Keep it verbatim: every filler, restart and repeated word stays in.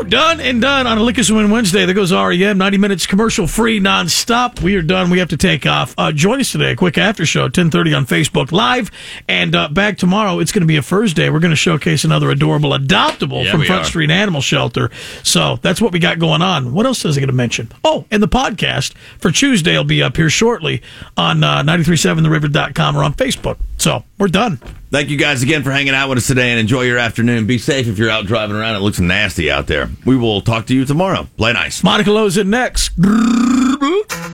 done and done on a Lick Us Win Wednesday. There goes R E M, ninety minutes commercial-free, nonstop. We are done. We have to take off. Uh, join us today, a quick after show, ten thirty on Facebook Live. And uh, back tomorrow, it's going to be a First Day. We're going to showcase another adorable adoptable Yeah, from we Front are. Street Animal Shelter. So that's what we got going on. What else is I going to mention? Oh, and the podcast for Tuesday will be up here shortly on uh, nine three seven the river dot com or on Facebook. So we're done. Thank you guys again for hanging out with us today, and enjoy your afternoon. Be safe if you're out driving around. It looks nasty out there. We will talk to you tomorrow. Play nice. Monica Lowe's in next.